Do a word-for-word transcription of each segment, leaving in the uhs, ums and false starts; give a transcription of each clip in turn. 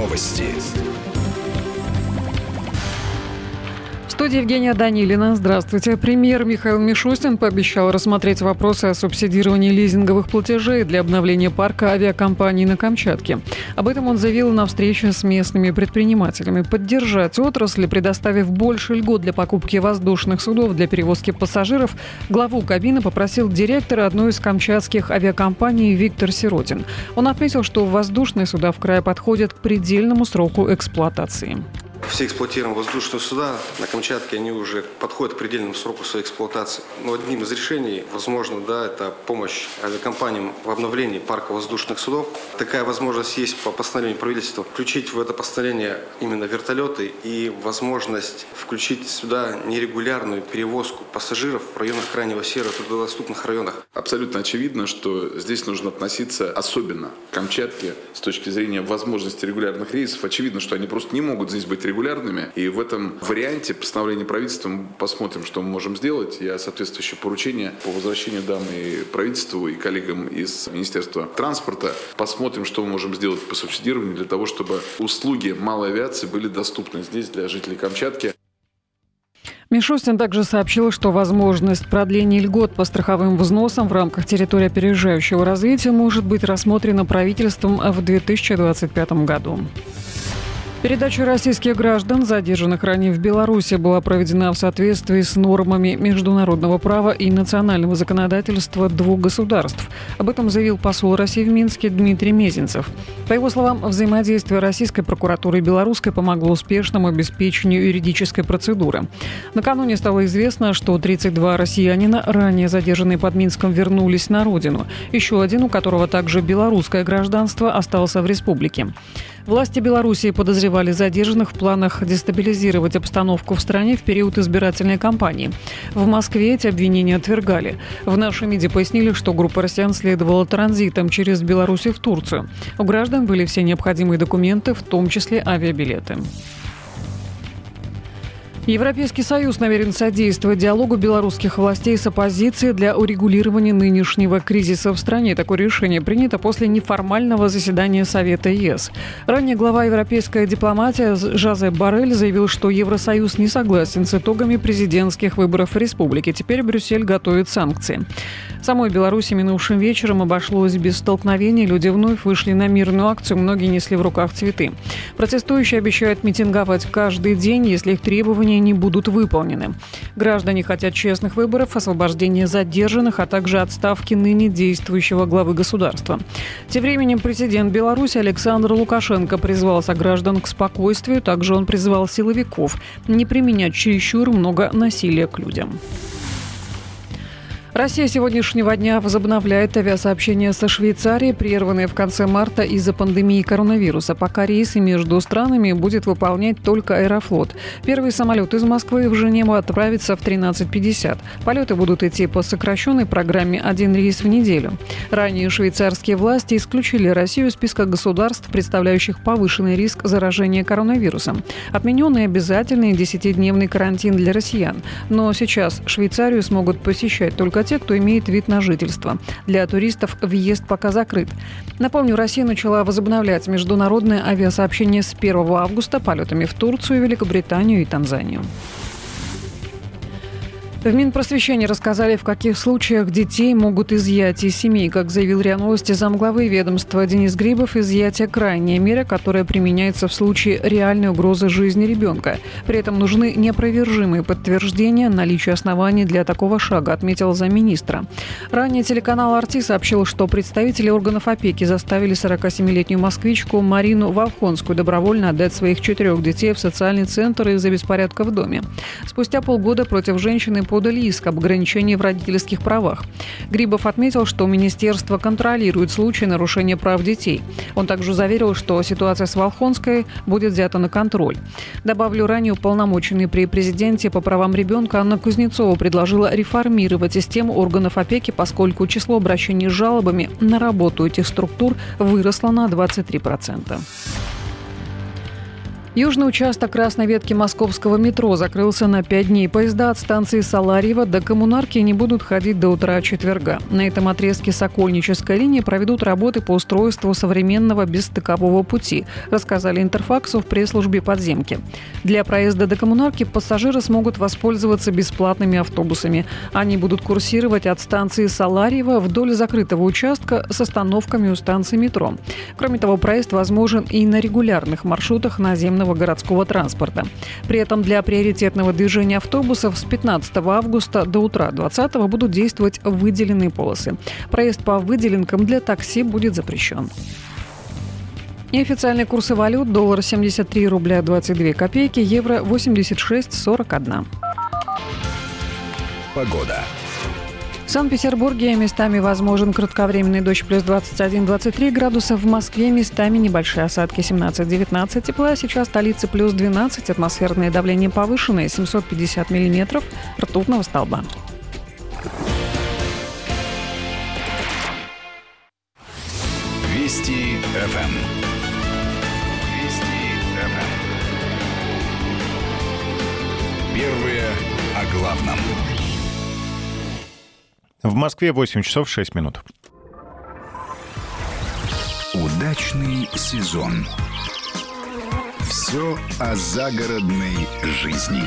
Новости. В студии Евгения Данилина. Здравствуйте. Премьер Михаил Мишустин пообещал рассмотреть вопросы о субсидировании лизинговых платежей для обновления парка авиакомпаний на Камчатке. Об этом он заявил на встрече с местными предпринимателями. Поддержать отрасль, предоставив больше льгот для покупки воздушных судов для перевозки пассажиров, главу кабины попросил директора одной из камчатских авиакомпаний Виктор Сиротин. Он отметил, что воздушные суда в крае подходят к предельному сроку эксплуатации. Все эксплуатируемые воздушные суда на Камчатке, они уже подходят к предельному сроку своей эксплуатации. Но одним из решений, возможно, да, это помощь авиакомпаниям в обновлении парка воздушных судов. Такая возможность есть по постановлению правительства. Включить в это постановление именно вертолеты и возможность включить сюда нерегулярную перевозку пассажиров в районах крайнего севера, труднодоступных районах. Абсолютно очевидно, что здесь нужно относиться особенно к Камчатке с точки зрения возможности регулярных рейсов. Очевидно, что они просто не могут здесь быть регулярными. И в этом варианте постановления правительства мы посмотрим, что мы можем сделать. Я соответствующее поручение по возвращению дам и правительству, и коллегам из Министерства транспорта. Посмотрим, что мы можем сделать по субсидированию для того, чтобы услуги малой авиации были доступны здесь для жителей Камчатки. Мишустин также сообщил, что возможность продления льгот по страховым взносам в рамках территории опережающего развития может быть рассмотрена правительством в две тысячи двадцать пятом году. Передача российских граждан, задержанных ранее в Беларуси, была проведена в соответствии с нормами международного права и национального законодательства двух государств. Об этом заявил посол России в Минске Дмитрий Мезенцев. По его словам, взаимодействие российской прокуратуры и белорусской помогло успешному обеспечению юридической процедуры. Накануне стало известно, что тридцать два россиянина, ранее задержанные под Минском, вернулись на родину. Еще один, у которого также белорусское гражданство, остался в республике. Власти Белоруссии подозревали задержанных в планах дестабилизировать обстановку в стране в период избирательной кампании. В Москве эти обвинения отвергали. В нашей МИДе пояснили, что группа россиян следовала транзитом через Беларусь в Турцию. У граждан были все необходимые документы, в том числе авиабилеты. Европейский Союз намерен содействовать диалогу белорусских властей с оппозицией для урегулирования нынешнего кризиса в стране. Такое решение принято после неформального заседания Совета ЕС. Ранее глава европейской дипломатии Жозеп Боррель заявил, что Евросоюз не согласен с итогами президентских выборов в республике. Теперь Брюссель готовит санкции. В самой Беларуси минувшим вечером обошлось без столкновений. Люди вновь вышли на мирную акцию, многие несли в руках цветы. Протестующие обещают митинговать каждый день, если их требования не будут выполнены. Граждане хотят честных выборов, освобождения задержанных, а также отставки ныне действующего главы государства. Тем временем президент Беларуси Александр Лукашенко призвал сограждан к спокойствию. Также он призвал силовиков не применять чересчур много насилия к людям. Россия сегодняшнего дня возобновляет авиасообщения со Швейцарией, прерванные в конце марта из-за пандемии коронавируса. Пока рейсы между странами будет выполнять только Аэрофлот. Первый самолет из Москвы в Женеву отправится в тринадцать пятьдесят. Полеты будут идти по сокращенной программе «один рейс в неделю». Ранее швейцарские власти исключили Россию из списка государств, представляющих повышенный риск заражения коронавирусом. Отмененный обязательный десятидневный карантин для россиян. Но сейчас Швейцарию смогут посещать только те, кто имеет вид на жительство. Для туристов въезд пока закрыт. Напомню, Россия начала возобновлять международное авиасообщение с первого августа полетами в Турцию, Великобританию и Танзанию. В Минпросвещении рассказали, в каких случаях детей могут изъять из семей. Как заявил РИА Новости замглавы ведомства Денис Грибов, изъятие – крайняя мера, которая применяется в случае реальной угрозы жизни ребенка. При этом нужны неопровержимые подтверждения наличия оснований для такого шага, отметил замминистра. Ранее телеканал «Арти» сообщил, что представители органов опеки заставили сорокасемилетнюю москвичку Марину Волхонскую добровольно отдать своих четырех детей в социальный центр из-за беспорядка в доме. Спустя полгода против женщины подали иск об ограничении в родительских правах. Грибов отметил, что министерство контролирует случаи нарушения прав детей. Он также заверил, что ситуация с Волхонской будет взята на контроль. Добавлю, ранее уполномоченный при президенте по правам ребенка Анна Кузнецова предложила реформировать систему органов опеки, поскольку число обращений с жалобами на работу этих структур выросло на двадцать три процента. Южный участок красной ветки московского метро закрылся на пять дней. Поезда от станции Саларьево до Коммунарки не будут ходить до утра четверга. На этом отрезке Сокольнической линии проведут работы по устройству современного бесстыкового пути, рассказали Интерфаксу в пресс-службе подземки. Для проезда до Коммунарки пассажиры смогут воспользоваться бесплатными автобусами. Они будут курсировать от станции Саларьево вдоль закрытого участка с остановками у станции метро. Кроме того, проезд возможен и на регулярных маршрутах наземного городского транспорта. При этом для приоритетного движения автобусов с пятнадцатого августа до утра двадцатого будут действовать выделенные полосы. Проезд по выделенкам для такси будет запрещен. Неофициальные курсы валют: доллар семьдесят три рубля двадцать две копейки, евро восемьдесят шесть сорок один. Погода. В Санкт-Петербурге местами возможен кратковременный дождь, плюс двадцать один - двадцать три градуса. В Москве местами небольшие осадки, семнадцать - девятнадцать тепла. Сейчас в столице плюс двенадцать, атмосферное давление повышенное, семьсот пятьдесят миллиметров ртутного столба. Вести эф эм. Вести эф эм. Первые о главном. В Москве восемь часов шесть минут. Удачный сезон. Все о загородной жизни.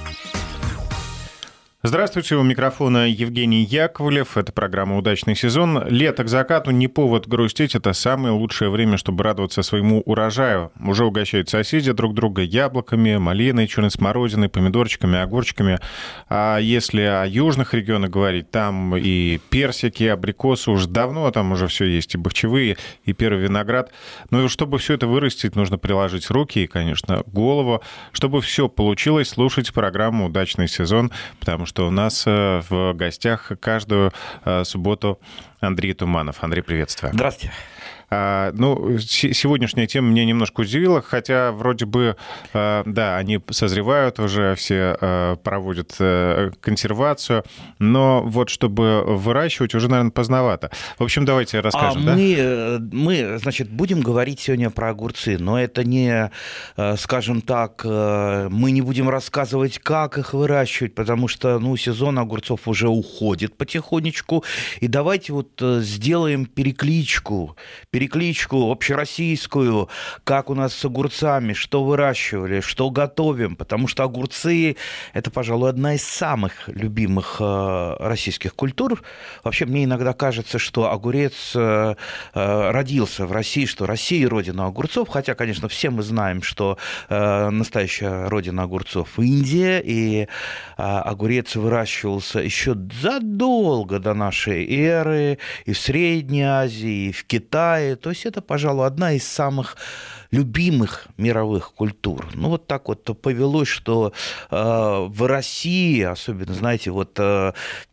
Здравствуйте, у микрофона Евгений Яковлев. Это программа «Удачный сезон». Лето к закату не повод грустить. Это самое лучшее время, чтобы радоваться своему урожаю. Уже угощают соседи друг друга яблоками, малиной, черной смородиной, помидорчиками, огурчиками. А если о южных регионах говорить, там и персики, и абрикосы. Уже давно там уже все есть. И бахчевые, и первый виноград. Но чтобы все это вырастить, нужно приложить руки и, конечно, голову. Чтобы все получилось, слушайте программу «Удачный сезон», потому что у нас в гостях каждую субботу Андрей Туманов. Андрей, приветствую. Здравствуйте. А, ну, с- сегодняшняя тема меня немножко удивила, хотя вроде бы, а, да, они созревают уже, все а, проводят а, консервацию, но вот чтобы выращивать, уже, наверное, поздновато. В общем, давайте расскажем, а да? мы, мы, значит, будем говорить сегодня про огурцы, но это не, скажем так, мы не будем рассказывать, как их выращивать, потому что, ну, сезон огурцов уже уходит потихонечку, и давайте вот сделаем перекличку, перекличку общероссийскую, как у нас с огурцами, что выращивали, что готовим, потому что огурцы – это, пожалуй, одна из самых любимых э, российских культур. Вообще, мне иногда кажется, что огурец э, э, родился в России, что Россия – родина огурцов, хотя, конечно, все мы знаем, что э, настоящая родина огурцов – Индия, и э, огурец выращивался еще задолго до нашей эры и в Средней Азии, и в Китае. То есть это, пожалуй, одна из самых любимых мировых культур. Ну, вот так вот повелось, что э, в России, особенно, знаете, вот э,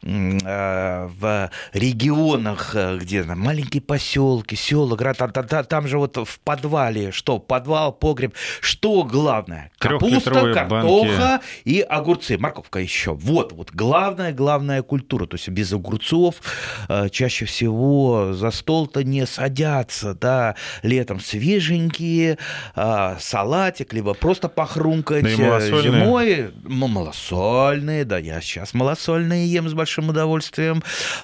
э, в регионах, где там, маленькие поселки, села, города, там, там, там же вот в подвале, что, подвал, погреб, что главное? Капуста, картоха банки. И огурцы, морковка еще. Вот, вот главная, главная культура. То есть без огурцов э, чаще всего за стол-то не садятся, да, летом свеженькие, салатик, либо просто похрумкать, да, зимой. Малосольные, да, я сейчас малосольные ем с большим удовольствием.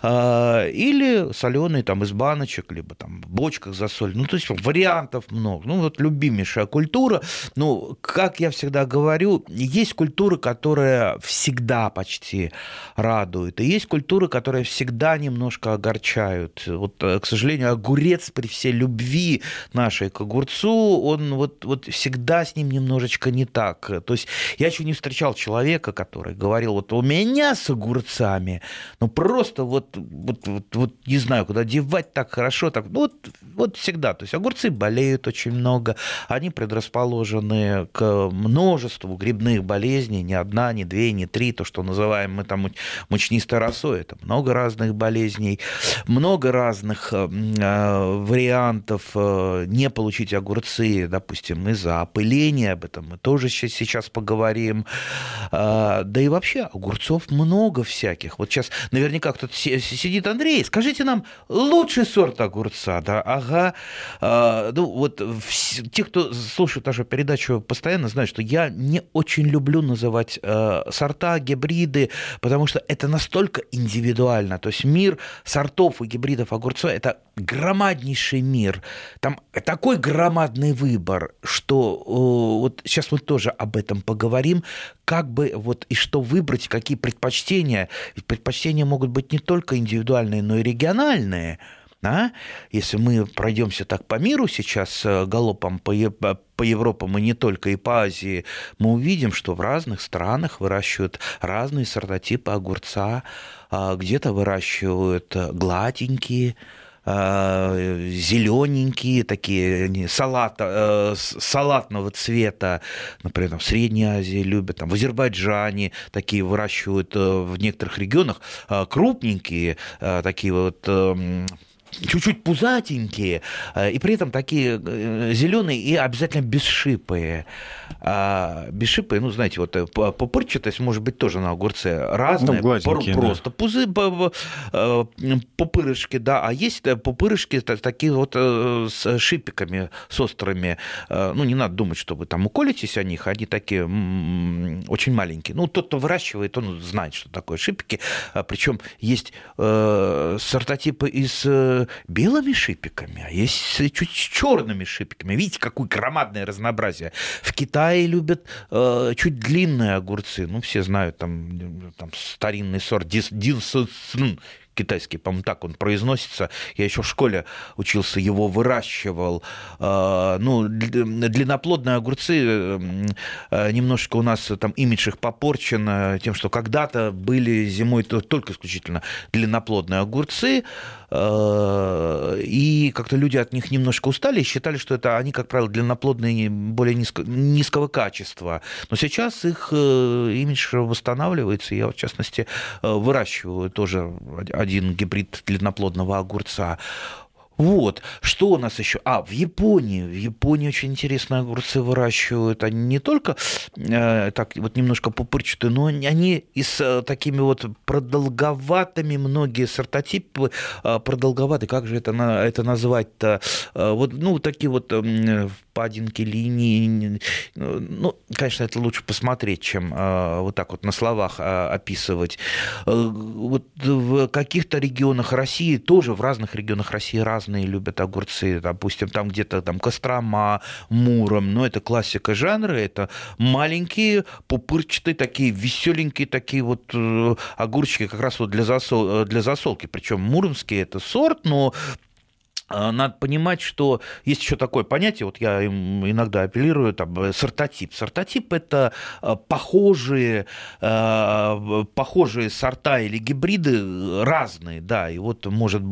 Или соленые там из баночек, либо там в бочках засоль. Ну, то есть вариантов много. Ну, вот любимейшая культура. Ну, как я всегда говорю, есть культуры, которые всегда почти радуют, и есть культуры, которые всегда немножко огорчают. Вот, к сожалению, огурец при всей любви нашей к огурцу, он вот, вот всегда с ним немножечко не так. То есть я еще не встречал человека, который говорил, вот у меня с огурцами, ну просто вот, вот, вот, вот не знаю, куда девать так хорошо, так, вот, вот всегда. То есть огурцы болеют очень много, они предрасположены к множеству грибных болезней, не одна, не две, не три, то, что называем мы там мучнистой росой, это много разных болезней, много разных э, вариантов э, не получить огурцы огурцы, допустим, из-за опыления, об этом мы тоже сейчас поговорим. Да и вообще огурцов много всяких. Вот сейчас наверняка кто-то сидит: Андрей, скажите нам лучший сорт огурца. Да, ага. Ну вот те, кто слушает нашу передачу постоянно, знают, что я не очень люблю называть сорта, гибриды, потому что это настолько индивидуально. То есть мир сортов и гибридов огурца — это громаднейший мир. Там такой громадный выбор, что вот сейчас мы тоже об этом поговорим, как бы вот и что выбрать, какие предпочтения. Ведь предпочтения могут быть не только индивидуальные, но и региональные. А? Если мы пройдемся так по миру сейчас галопом по, по Европам и не только, и по Азии, мы увидим, что в разных странах выращивают разные сортотипы огурца, где-то выращивают гладенькие, зелененькие, такие салат, салатного цвета, например, в Средней Азии любят, там, в Азербайджане такие выращивают в некоторых регионах, крупненькие, такие вот чуть-чуть пузатенькие, и при этом такие зеленые и обязательно бесшипые. Бесшипые, ну, знаете, вот пупырчатость может быть тоже на огурце разная. Ну, просто да. Пузы, пупырышки, да, а есть пупырышки такие вот с шипиками, с острыми. Ну, не надо думать, что вы там уколитесь о них, они такие очень маленькие. Ну, тот, кто выращивает, он знает, что такое шипики. Причем есть сортотипы из белыми шипиками, а есть чуть с черными шипиками. Видите, какое громадное разнообразие. В Китае любят э, чуть длинные огурцы. Ну, все знают, там, там старинный сорт Дилсон, китайский, по-моему, так он произносится. Я еще в школе учился, его выращивал. Ну, длинноплодные огурцы, немножечко у нас там имидж их попорчен тем, что когда-то были зимой только исключительно длинноплодные огурцы, и как-то люди от них немножко устали и считали, что это они, как правило, длинноплодные, более низко, низкого качества. Но сейчас их имидж восстанавливается. Я, в частности, выращиваю тоже один гибрид длинноплодного огурца. Вот. Что у нас еще? А, в Японии. В Японии очень интересные огурцы выращивают. Они не только э, так вот немножко пупырчатые, но они и с э, такими вот продолговатыми, многие сортотипы э, продолговатые. Как же это, на, это назвать-то? Э, вот, ну, такие вот э, впадинки, линии. Ну, конечно, это лучше посмотреть, чем э, вот так вот на словах э, описывать. Э, вот в каких-то регионах России, тоже в разных регионах России разные любят огурцы, допустим, там где-то там Кострома, Муром, но это классика жанра, это маленькие, пупырчатые, такие веселенькие, такие вот огурчики как раз вот для, засол, для засолки, причем муромский это сорт, но надо понимать, что есть еще такое понятие, вот я иногда апеллирую, там, сортотип. Сортотип – это похожие, похожие сорта или гибриды разные, да, и вот может быть